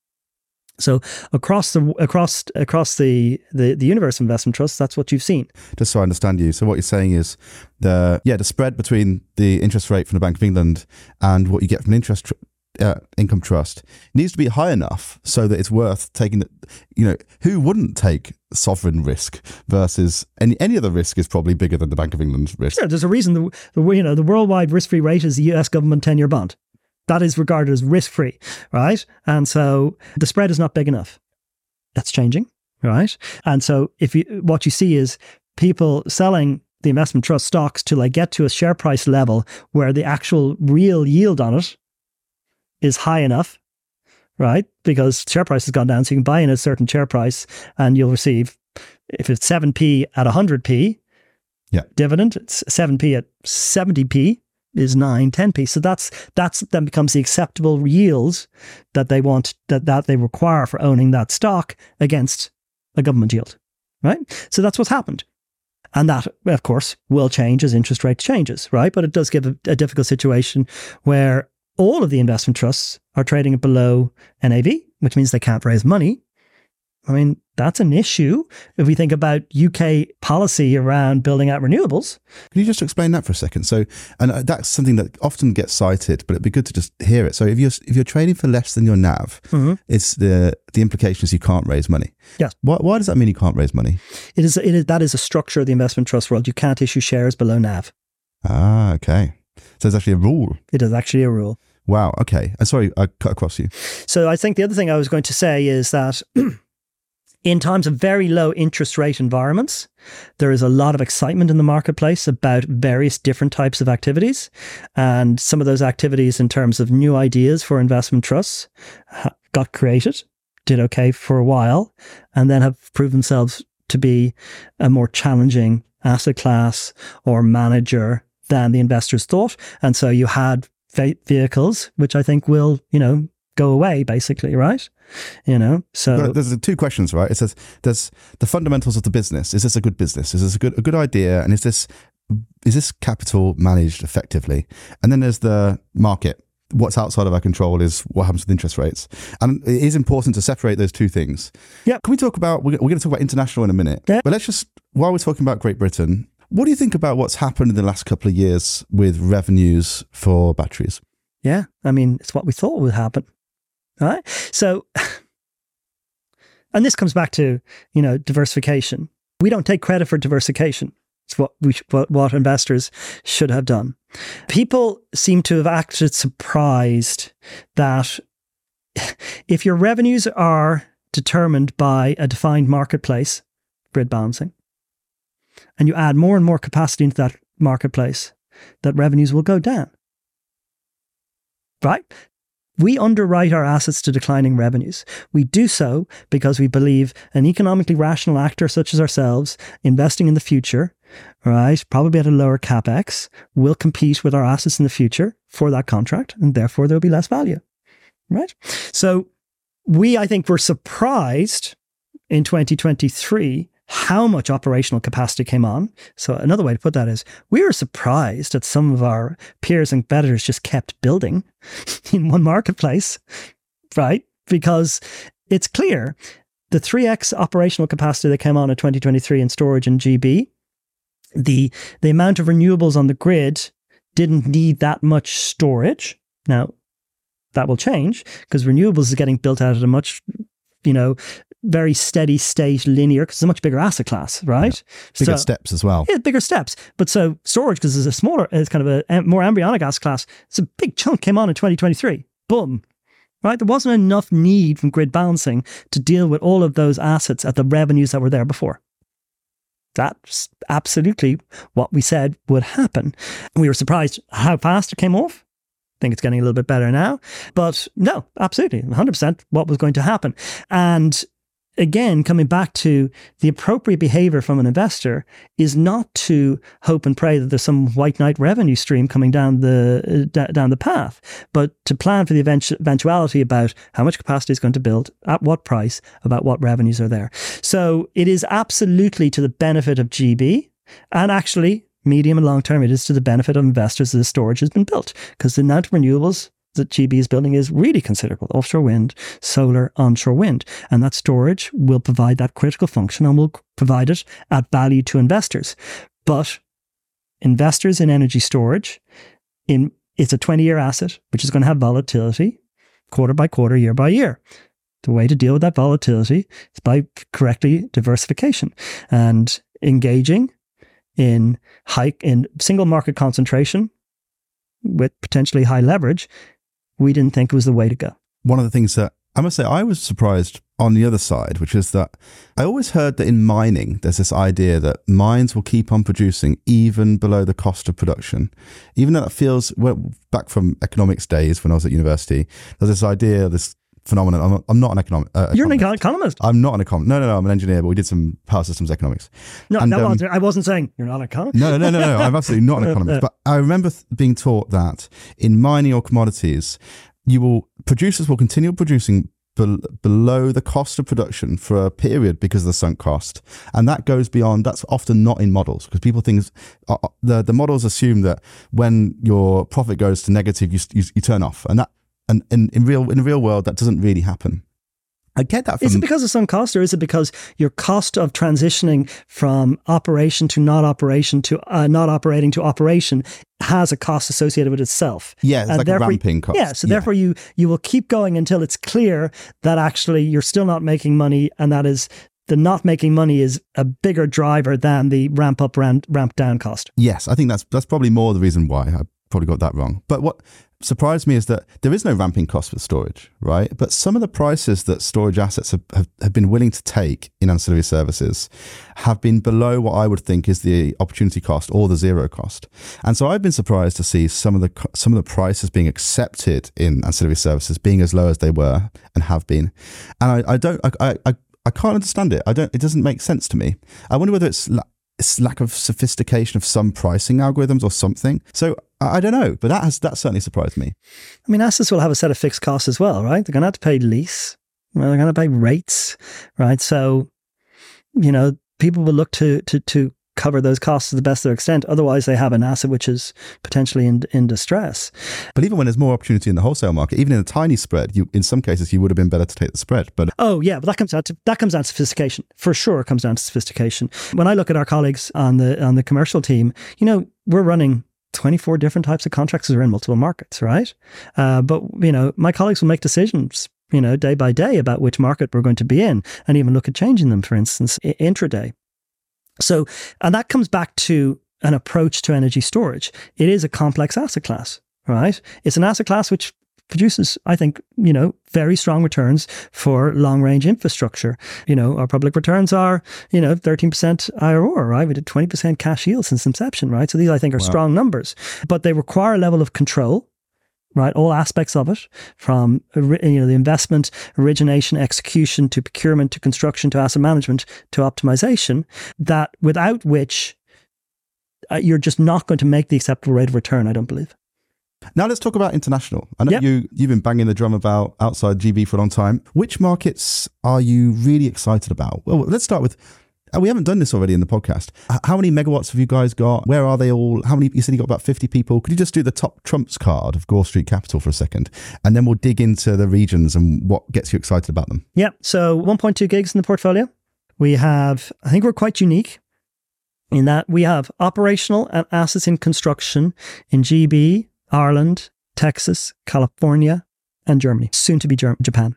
So across the universe of investment trusts, that's what you've seen. Just so I understand you. So what you're saying is the spread between the interest rate from the Bank of England and what you get from an income trust needs to be high enough so that it's worth taking. Who wouldn't take sovereign risk versus any other risk is probably bigger than the Bank of England's risk. Sure, there's a reason the worldwide risk-free rate is the US government 10-year bond. That is regarded as risk-free, right? And so the spread is not big enough. That's changing, right? And so what you see is people selling the investment trust stocks to get to a share price level where the actual real yield on it is high enough, right? Because share price has gone down, so you can buy in a certain share price and you'll receive, if it's 7p at 100p dividend, it's 7p at 70p is 10p. So that's then becomes the acceptable yield that they want, that they require for owning that stock against a government yield, right? So that's what's happened. And that, of course, will change as interest rate changes, right? But it does give a difficult situation where all of the investment trusts are trading at below NAV, which means they can't raise money. I mean, that's an issue if we think about UK policy around building out renewables. Can you just explain that for a second? So, and that's something that often gets cited, but it'd be good to just hear it. So, if you're trading for less than your NAV, it's the implication is you can't raise money. Yes. Why does that mean you can't raise money? That is a structure of the investment trust world. You can't issue shares below NAV. Ah, okay. So it's actually a rule. It is actually a rule. Wow. Okay. Sorry, I cut across you. So I think the other thing I was going to say is that in times of very low interest rate environments, there is a lot of excitement in the marketplace about various different types of activities. And some of those activities in terms of new ideas for investment trusts got created, did okay for a while, and then have proved themselves to be a more challenging asset class or manager than the investors thought. And so you had vehicles, which I think will, go away basically, right? So there's two questions, right? It says there's the fundamentals of the business. Is this a good business? Is this a good idea? And is this capital managed effectively? And then there's the market. What's outside of our control is what happens with interest rates. And it is important to separate those two things. Yeah. Can we talk about, we're going to talk about international in a minute, but let's just, while we're talking about Great Britain, what do you think about what's happened in the last couple of years with revenues for batteries? Yeah. I mean, it's what we thought would happen. All right. So, and this comes back to, diversification. We don't take credit for diversification. It's what investors should have done. People seem to have acted surprised that if your revenues are determined by a defined marketplace, grid balancing, and you add more and more capacity into that marketplace, that revenues will go down. Right? We underwrite our assets to declining revenues. We do so because we believe an economically rational actor such as ourselves, investing in the future, right, probably at a lower capex, will compete with our assets in the future for that contract, and therefore there'll be less value, right? So I think were surprised in 2023 how much operational capacity came on. So another way to put that is we were surprised that some of our peers and competitors just kept building in one marketplace, right? Because it's clear the 3x operational capacity that came on in 2023 in storage and GB, the amount of renewables on the grid didn't need that much storage. Now, that will change because renewables is getting built out at a much, very steady state, linear, because it's a much bigger asset class, right? Yeah. Bigger steps as well. Yeah, bigger steps. But so storage, because it's kind of a more embryonic asset class, it's a big chunk came on in 2023. Boom. Right? There wasn't enough need from grid balancing to deal with all of those assets at the revenues that were there before. That's absolutely what we said would happen. And we were surprised how fast it came off. I think it's getting a little bit better now. But no, absolutely, 100% what was going to happen. And again, coming back to the appropriate behavior from an investor is not to hope and pray that there's some white knight revenue stream coming down the path, but to plan for the eventuality about how much capacity is going to build, at what price, about what revenues are there. So it is absolutely to the benefit of GB, and actually medium and long term, it is to the benefit of investors that the storage has been built, because the amount of renewables that GB is building is really considerable. Offshore wind, solar, onshore wind. And that storage will provide that critical function and will provide it at value to investors. But investors in energy storage, it's a 20-year asset, which is going to have volatility quarter by quarter, year by year. The way to deal with that volatility is by correctly diversification and engaging in single market concentration with potentially high leverage. We didn't think it was the way to go. One of the things that I must say I was surprised on the other side, which is that I always heard that in mining, there's this idea that mines will keep on producing even below the cost of production. Even though that feels, back from economics days when I was at university, there's this idea, this phenomenon. I'm not an economist. You're an economist. I'm not an economist. No, I'm an engineer, but we did some power systems economics. No, I wasn't saying you're not an economist. No, I'm absolutely not an economist. But I remember being taught that in mining or commodities, producers will continue producing below the cost of production for a period because of the sunk cost. And that goes beyond, that's often not in models, because people think, the models assume that when your profit goes to negative, you turn off. And in the real world, that doesn't really happen. I get that. Is it because of some cost, or is it because your cost of transitioning from operation to not operation to not operating to operation has a cost associated with itself? Yeah, it's like a ramping cost. Yeah, so therefore you will keep going until it's clear that actually you're still not making money, and that is the not making money is a bigger driver than the ramp up, ramp down cost. Yes, I think that's probably more the reason why. I probably got that wrong. But what surprised me is that there is no ramping cost for storage, right? But some of the prices that storage assets have been willing to take in ancillary services have been below what I would think is the opportunity cost or the zero cost. And so I've been surprised to see some of the prices being accepted in ancillary services being as low as they were and have been. And I can't understand it. It doesn't make sense to me. I wonder whether it's lack of sophistication of some pricing algorithms or something. So I don't know, but that certainly surprised me. I mean, assets will have a set of fixed costs as well, right? They're going to have to pay lease. They're going to pay rates, right? So, people will look to cover those costs to the best of their extent. Otherwise, they have an asset which is potentially in distress. But even when there's more opportunity in the wholesale market, even in a tiny spread, in some cases you would have been better to take the spread. But but that comes down to sophistication. For sure, it comes down to sophistication. When I look at our colleagues on the commercial team, we're running 24 different types of contracts that are in multiple markets, right? But my colleagues will make decisions, day by day about which market we're going to be in, and even look at changing them, for instance, intraday. So, and that comes back to an approach to energy storage. It is a complex asset class, right? It's an asset class which produces, I think, very strong returns for long-range infrastructure. Our public returns are, 13% IRR, right? We did 20% cash yield since inception, right? So these, I think, are strong numbers, but they require a level of control, right? All aspects of it, from the investment, origination, execution, to procurement, to construction, to asset management, to optimization, that without which you're just not going to make the acceptable rate of return, I don't believe. Now let's talk about international. I know you've been banging the drum about outside GB for a long time. Which markets are you really excited about? Well, let's start with, we haven't done this already in the podcast. How many megawatts have you guys got? Where are they all? How many? You said you got about 50 people. Could you just do the top trumps card of Gore Street Capital for a second? And then we'll dig into the regions and what gets you excited about them. Yeah. So 1.2 gigs in the portfolio. We have, I think we're quite unique in that we have operational and assets in construction in GB, Ireland, Texas, California, and Germany, soon to be Japan.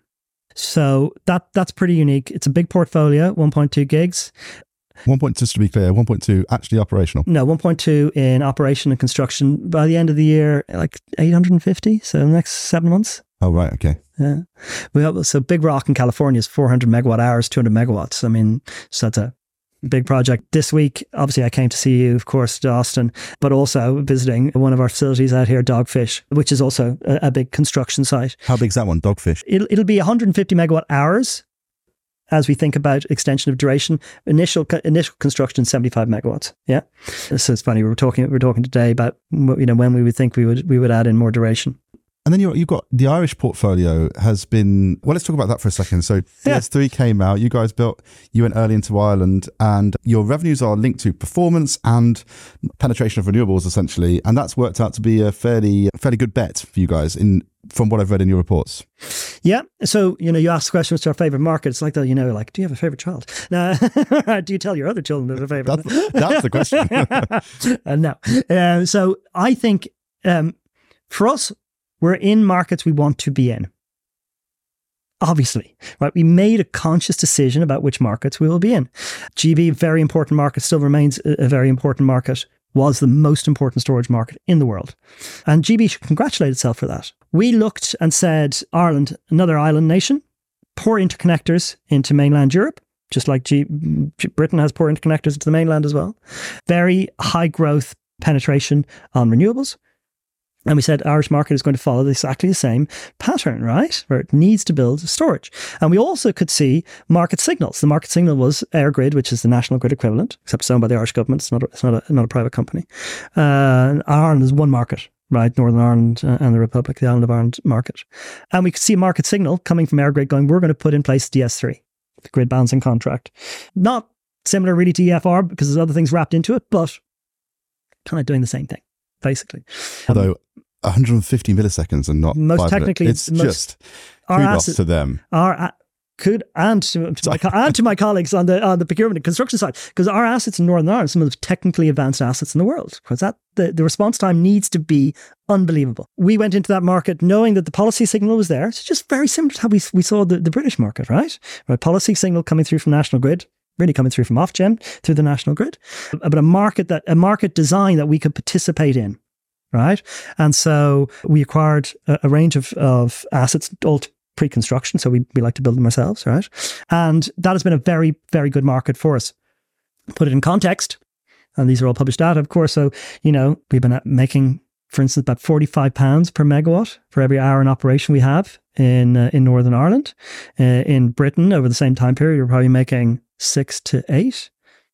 So that's pretty unique. It's a big portfolio, 1.2 gigs. Just to be clear, 1.2 actually operational? No, 1.2 in operation and construction. By the end of the year, like 850, so the next 7 months. Oh, right, okay. Yeah. So Big Rock in California is 400 megawatt hours, 200 megawatts. I mean, so that's a big project. This week, obviously, I came to see you, of course, to Austin, but also visiting one of our facilities out here, Dogfish, which is also a big construction site. How big's that one, Dogfish? It'll be 150 megawatt hours as we think about extension of duration. Initial construction, 75 megawatts. Yeah. So it's funny. We were talking today about when we would think we would add in more duration. And then you've got the Irish portfolio has been, well, let's talk about that for a second. So DS3 came out, you went early into Ireland, and your revenues are linked to performance and penetration of renewables, essentially. And that's worked out to be a fairly good bet for you guys from what I've read in your reports. Yeah. So, you ask the question, what's our favorite market? It's like, do you have a favorite child? No. Do you tell your other children they're a favorite? That's the question. No. So I think for us, we're in markets we want to be in. Obviously, right? We made a conscious decision about which markets we will be in. GB, very important market, still remains a very important market, was the most important storage market in the world. And GB should congratulate itself for that. We looked and said, Ireland, another island nation, poor interconnectors into mainland Europe, just like Britain has poor interconnectors into the mainland as well. Very high growth penetration on renewables. And we said Irish market is going to follow exactly the same pattern, right? Where it needs to build storage. And we also could see market signals. The market signal was EirGrid, which is the national grid equivalent, except it's owned by the Irish government. It's not a private company. Ireland is one market, right? Northern Ireland and the Republic, the island of Ireland market. And we could see a market signal coming from EirGrid going, we're going to put in place DS3, the grid balancing contract. Not similar really to EFR because there's other things wrapped into it, but kind of doing the same thing, basically. Although 150 milliseconds and not most 5 technically, minutes. It's just kudos to them. and to my colleagues on the procurement and construction side, because our assets in Northern Ireland are some of the technically advanced assets in the world, because the response time needs to be unbelievable. We went into that market knowing that the policy signal was there. It's just very similar to how we saw the British market, right? Policy signal coming through from National Grid, really coming through from Ofgem through the National Grid, but a market design that we could participate in, right? And so we acquired a range of assets, all pre-construction, so we like to build them ourselves, right? And that has been a very, very good market for us. Put it in context, and these are all published data, of course. So, we've been making, for instance, about £45 per megawatt for every hour in operation we have in Northern Ireland. In Britain, over the same time period, we're probably making 6 to 8.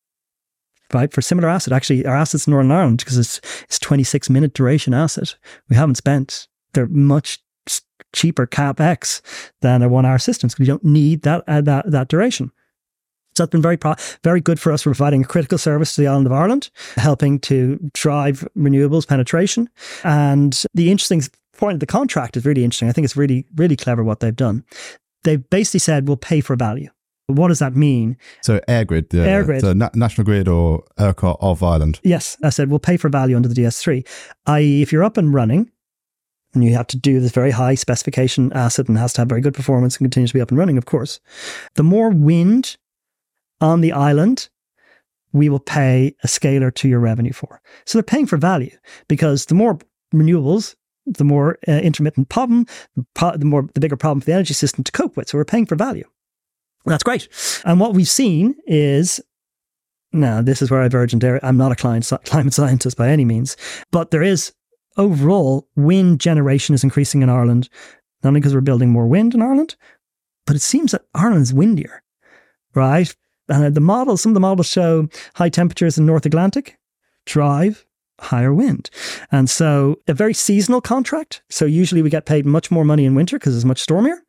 Right, for similar asset. Actually, our assets in Northern Ireland, because it's 26-minute duration asset, we haven't spent. They're much cheaper CapEx than a 1 hour systems. We don't need that duration. So that's been very good for us for providing a critical service to the island of Ireland, helping to drive renewables penetration. And the interesting point of the contract is really interesting. I think it's really, really clever what they've done. They've basically said, we'll pay for value. What does that mean? So EirGrid, the National Grid or ERCOT of Ireland. Yes, I said we'll pay for value under the DS3, i.e. if you're up and running, and you have to do this very high specification asset and has to have very good performance and continue to be up and running, of course, the more wind on the island, we will pay a scalar to your revenue for. So they're paying for value, because the more renewables, the more intermittent problem, the bigger problem for the energy system to cope with. So we're paying for value. That's great. And what we've seen is, now this is where I diverge in dairy. I'm not a climate scientist by any means, but there is overall wind generation is increasing in Ireland, not only because we're building more wind in Ireland, but it seems that Ireland's windier, right? And some of the models show high temperatures in North Atlantic drive higher wind. And so a very seasonal contract. So usually we get paid much more money in winter because it's much stormier.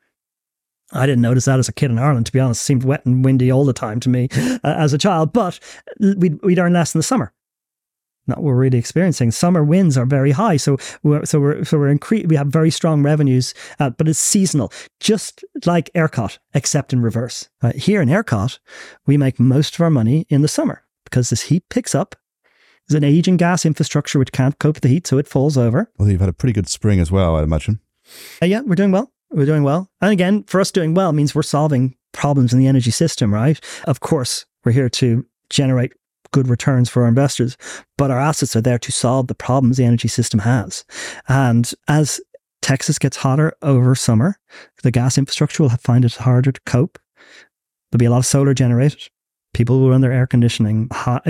I didn't notice that as a kid in Ireland, to be honest. It seemed wet and windy all the time to me as a child, but we'd earn less in the summer. Not what we're really experiencing. Summer winds are very high, so we have very strong revenues, but it's seasonal, just like ERCOT, except in reverse. Here in ERCOT, we make most of our money in the summer because this heat picks up. There's an aging gas infrastructure which can't cope with the heat, so it falls over. Well, you've had a pretty good spring as well, I imagine. Yeah, we're doing well. We're doing well. And again, for us doing well means we're solving problems in the energy system, right? Of course, we're here to generate good returns for our investors, but our assets are there to solve the problems the energy system has. And as Texas gets hotter over summer, the gas infrastructure will find it harder to cope. There'll be a lot of solar generated. People will run their air conditioning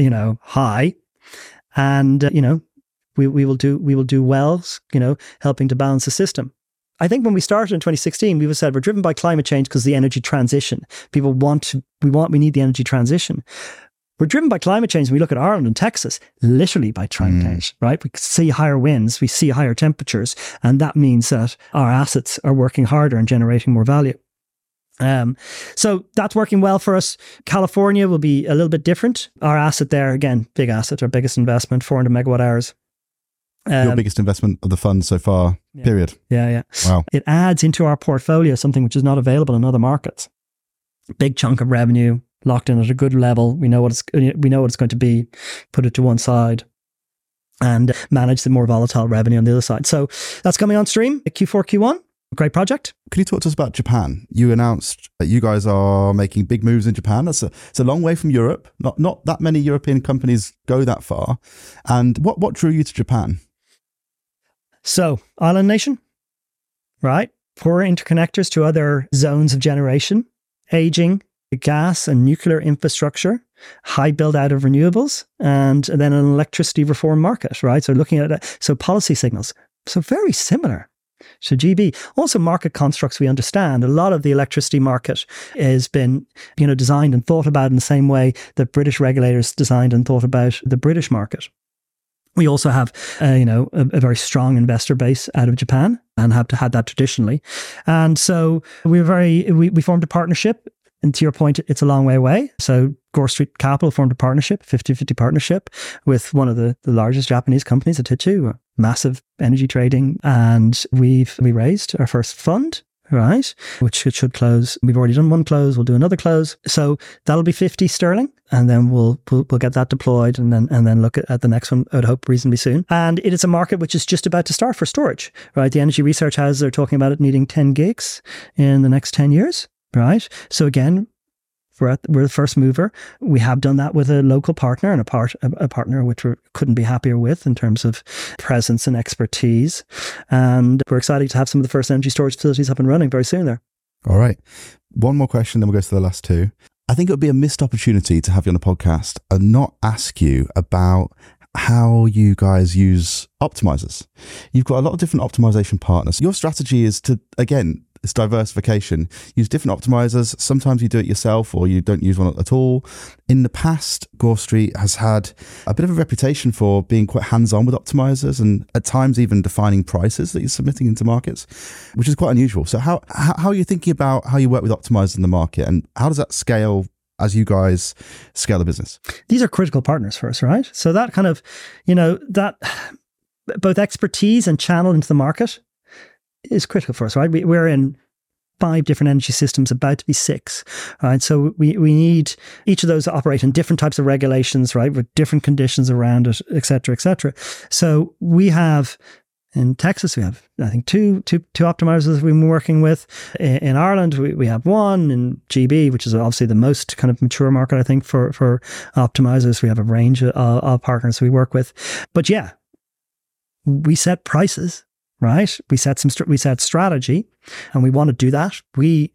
high. And, we will do well, helping to balance the system. I think when we started in 2016, we said we're driven by climate change because the energy transition. We need the energy transition. We're driven by climate change. We look at Ireland and Texas, literally by climate change, right? We see higher winds, we see higher temperatures, and that means that our assets are working harder and generating more value. So that's working well for us. California will be a little bit different. Our asset there, again, big asset, our biggest investment, 400 megawatt hours. Your biggest investment of the fund so far, period. Yeah. Wow. It adds into our portfolio something which is not available in other markets. Big chunk of revenue, locked in at a good level. We know what it's going to be. Put it to one side and manage the more volatile revenue on the other side. So that's coming on stream at Q4, Q1. Great project. Can you talk to us about Japan? You announced that you guys are making big moves in Japan. It's a long way from Europe. Not that many European companies go that far. And what drew you to Japan? So, island nation, right? Poor interconnectors to other zones of generation, aging gas and nuclear infrastructure, high build out of renewables, and then an electricity reform market, right? So looking at policy signals. So very similar to GB. Also market constructs we understand. A lot of the electricity market has been, designed and thought about in the same way that British regulators designed and thought about the British market. We also have, a very strong investor base out of Japan and have had that traditionally. And so we formed a partnership. And to your point, it's a long way away. So Gore Street Capital formed a partnership, 50-50 partnership with one of the largest Japanese companies, Itochu, massive energy trading. And we raised our first fund, right? Which it should close. We've already done one close. We'll do another close. So that'll be 50 sterling. And then we'll get that deployed and then look at the next one, I would hope, reasonably soon. And it is a market which is just about to start for storage, right? The energy research houses are talking about it needing 10 gigs in the next 10 years, right? So again, we're the first mover. We have done that with a local partner and a partner which we couldn't be happier with in terms of presence and expertise. And we're excited to have some of the first energy storage facilities up and running very soon there. All right. One more question, then we'll go to the last two. I think it would be a missed opportunity to have you on the podcast and not ask you about how you guys use optimizers. You've got a lot of different optimization partners. Your strategy is to, again, it's diversification. Use different optimizers. Sometimes you do it yourself or you don't use one at all. In the past, Gore Street has had a bit of a reputation for being quite hands-on with optimizers and at times even defining prices that you're submitting into markets, which is quite unusual. So how are you thinking about how you work with optimizers in the market and how does that scale as you guys scale the business? These are critical partners for us, right? So that kind of, that both expertise and channel into the market is critical for us, right? We're in 5 different energy systems, about to be 6, right? So we need each of those to operate in different types of regulations, right? With different conditions around it, et cetera, et cetera. So we have, in Texas, we have, I think, two optimizers we've been working with. In Ireland, we have one. In GB, which is obviously the most kind of mature market, I think, for optimizers, we have a range of partners we work with. But yeah, we set prices, right? We set strategy, and we want to do that. We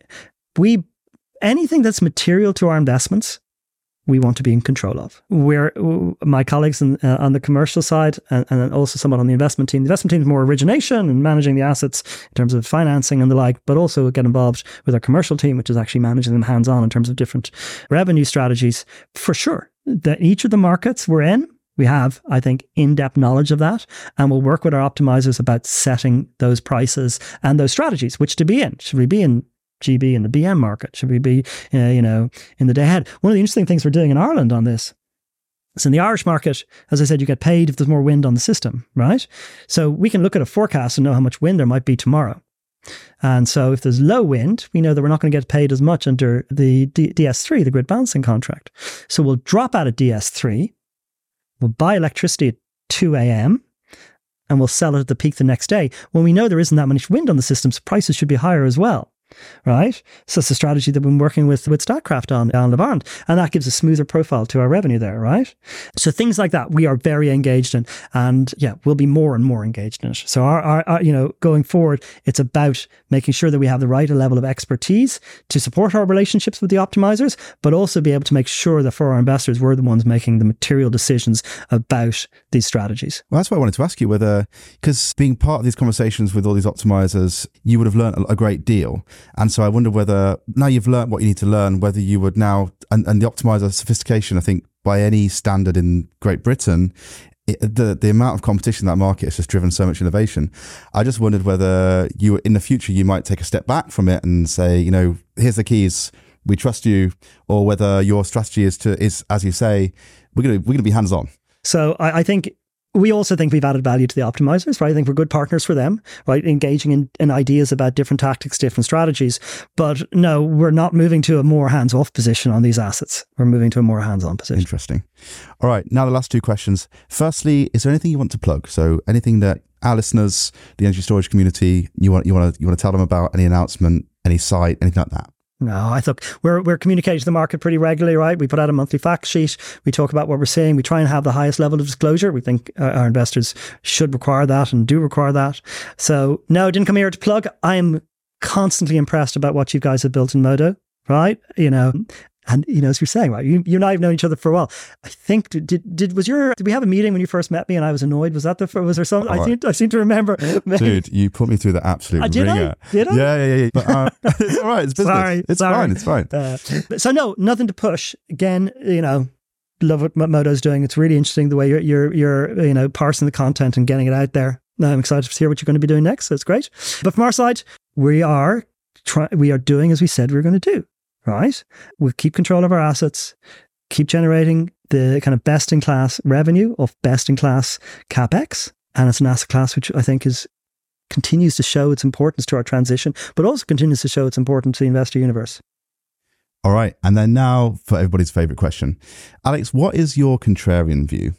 anything that's material to our investments, we want to be in control of. We're my colleagues on the commercial side, and also someone on the investment team. The investment team is more origination and managing the assets in terms of financing and the like, but also get involved with our commercial team, which is actually managing them hands-on in terms of different revenue strategies. For sure, that each of the markets we're in, we have, I think, in-depth knowledge of that, and we'll work with our optimizers about setting those prices and those strategies, which to be in. Should we be in GB in the BM market? Should we be, in the day ahead? One of the interesting things we're doing in Ireland on this is in the Irish market, as I said, you get paid if there's more wind on the system, right? So we can look at a forecast and know how much wind there might be tomorrow. And so if there's low wind, we know that we're not going to get paid as much under the DS3, the grid balancing contract. So we'll drop out of DS3, we'll buy electricity at 2 a.m. and we'll sell it at the peak the next day. When we know there isn't that much wind on the systems, prices should be higher as well. Right? So it's a strategy that we've been working with Statkraft on Island of Ireland, and that gives a smoother profile to our revenue there, right? So things like that we are very engaged in, and yeah, we'll be more and more engaged in it. So our going forward, it's about making sure that we have the right level of expertise to support our relationships with the optimizers, but also be able to make sure that for our investors, we're the ones making the material decisions about these strategies. Well, that's why I wanted to ask you whether, because being part of these conversations with all these optimizers, you would have learned a great deal. And so I wonder whether, now you've learned what you need to learn, whether you would now, and the optimizer sophistication, I think by any standard in Great Britain, the amount of competition in that market has just driven so much innovation. I just wondered whether you, in the future, you might take a step back from it and say, here's the keys, we trust you, or whether your strategy is as you say, we're going to be hands-on. So I think we also think we've added value to the optimizers, right? I think we're good partners for them, right? Engaging in ideas about different tactics, different strategies. But no, we're not moving to a more hands-off position on these assets. We're moving to a more hands-on position. Interesting. All right. Now the last 2 questions. Firstly, is there anything you want to plug? So anything that our listeners, the energy storage community, you want to tell them about, any announcement, any site, anything like that? No, I think we're communicating to the market pretty regularly, right? We put out a monthly fact sheet. We talk about what we're seeing. We try and have the highest level of disclosure. We think our investors should require that and do require that. So no, I didn't come here to plug. I am constantly impressed about what you guys have built in Modo, right? And as you're saying, right, you and I have known each other for a while. I think did we have a meeting when you first met me and I was annoyed? Was there something? I seem to remember. Dude, you put me through the absolute ringer. Did I? Yeah. But, it's all right. It's business. Sorry. It's fine. So no, nothing to push. Again, love what Modo's doing. It's really interesting the way you're parsing the content and getting it out there. Now I'm excited to hear what you're going to be doing next. So it's great. But from our side, we are doing as we said we were going to do. Right? We'll keep control of our assets, keep generating the kind of best-in-class revenue of best-in-class CapEx. And it's an asset class which I think is continues to show its importance to our transition, but also continues to show its importance to the investor universe. All right. And then now for everybody's favorite question. Alex, what is your contrarian view?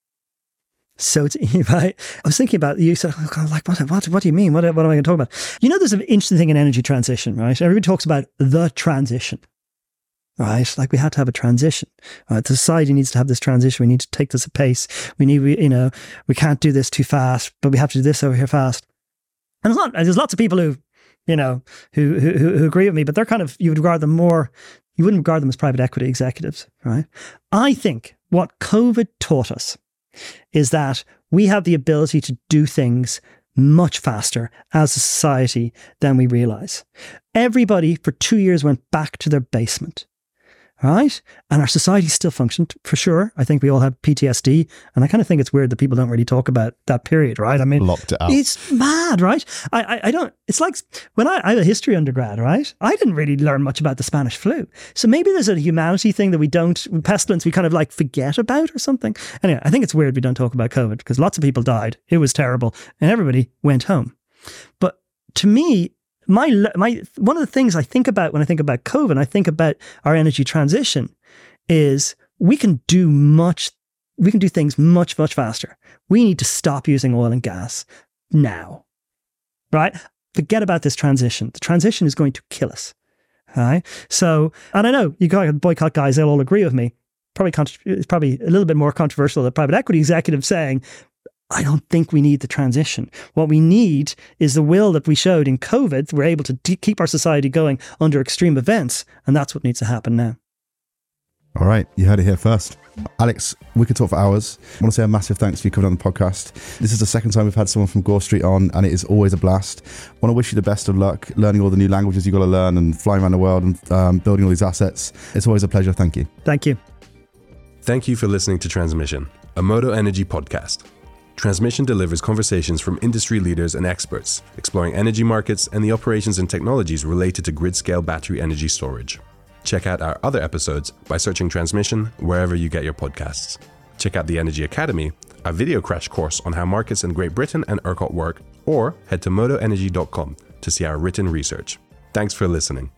So I was thinking about, you said, like, what do you mean? What am I going to talk about? There's an interesting thing in energy transition, right? Everybody talks about the transition, right? Like we had to have a transition. Right? The society needs to have this transition. We need to take this at pace. We can't do this too fast, but we have to do this over here fast. And there's lots of people who agree with me, but they're you wouldn't regard them as private equity executives, right? I think what COVID taught us is that we have the ability to do things much faster as a society than we realize. Everybody for 2 years went back to their basement, right? And our society still functioned, for sure. I think we all have PTSD, and I kind of think it's weird that people don't really talk about that period, right? I mean, locked it out. It's mad, right? I don't, it's like when I was a history undergrad, right? I didn't really learn much about the Spanish flu. So maybe there's a humanity thing that pestilence, we kind of like forget about or something. Anyway, I think it's weird we don't talk about COVID because lots of people died. It was terrible and everybody went home. But to me, one of the things I think about when I think about COVID, and I think about our energy transition, is we can do things much, much faster. We need to stop using oil and gas now, right? Forget about this transition. The transition is going to kill us, right? So, and I know you got boycott guys, they'll all agree with me. It's probably a little bit more controversial than private equity executives saying, I don't think we need the transition. What we need is the will that we showed in COVID. We're able to keep our society going under extreme events, and that's what needs to happen now. All right, you heard it here first. Alex, we could talk for hours. I want to say a massive thanks for you coming on the podcast. This is the second time we've had someone from Gore Street on, and it is always a blast. I want to wish you the best of luck learning all the new languages you've got to learn and flying around the world and building all these assets. It's always a pleasure. Thank you. Thank you. Thank you for listening to Transmission, a Modo Energy podcast. Transmission delivers conversations from industry leaders and experts, exploring energy markets and the operations and technologies related to grid-scale battery energy storage. Check out our other episodes by searching Transmission wherever you get your podcasts. Check out the Energy Academy, our video crash course on how markets in Great Britain and ERCOT work, or head to modoenergy.com to see our written research. Thanks for listening.